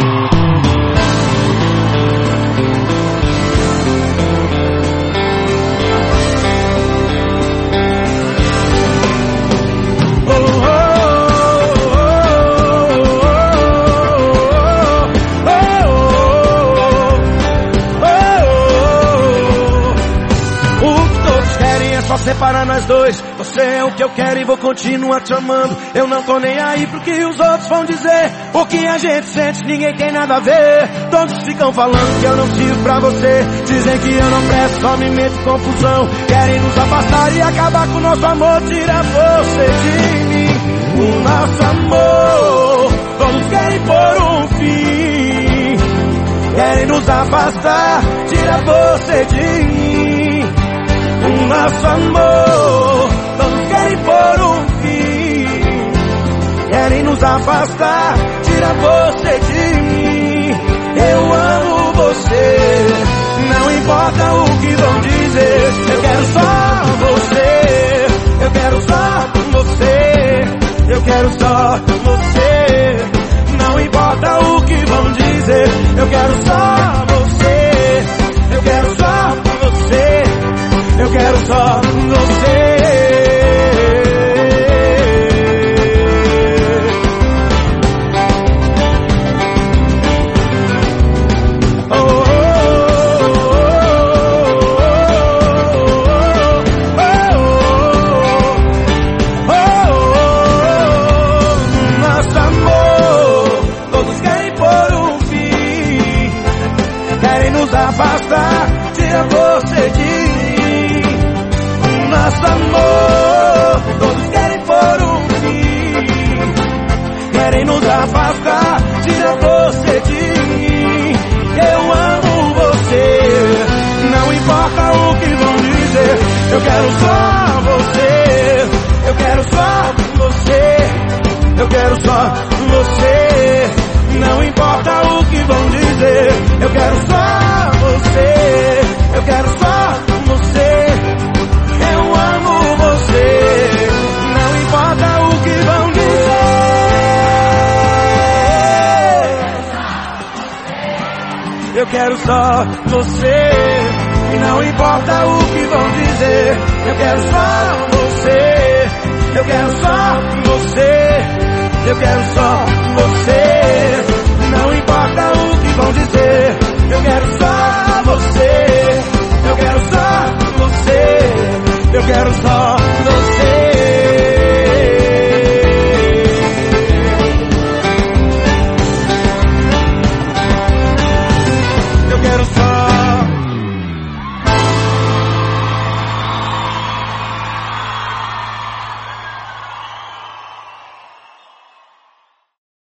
Só separa nós dois. Você é o que eu quero e vou continuar te amando. Eu não tô nem aí pro que os outros vão dizer. O que a gente sente ninguém tem nada a ver. Todos ficam falando que eu não sirvo pra você. Dizem que eu não presto, só me meto em confusão. Querem nos afastar e acabar com o nosso amor. Tira você de mim, o nosso amor. Todos querem pôr um fim. Querem nos afastar, tira você de mim, o nosso amor. Todos querem pôr um fim. Querem nos afastar, tira você de mim. Eu amo você, não importa o que vão dizer. Eu quero só você, eu quero só você, eu quero só você. Não importa o que vão dizer. Eu quero só você, eu quero só você, eu quero só você. Nosso amor, todos querem pôr um fim. Querem nos afastar, tira você de mim. Nosso amor, todos querem pôr um fim. Querem nos afastar, tira você de mim. Eu amo você, não importa o que vão dizer. Eu quero só você, eu quero só você, eu quero só você. Não importa o que vão dizer. Eu quero só você, eu quero só você. Eu amo você, não importa o que vão dizer. Eu quero só você, e não importa o que vão dizer. Eu quero só você, eu quero só você, eu quero só você.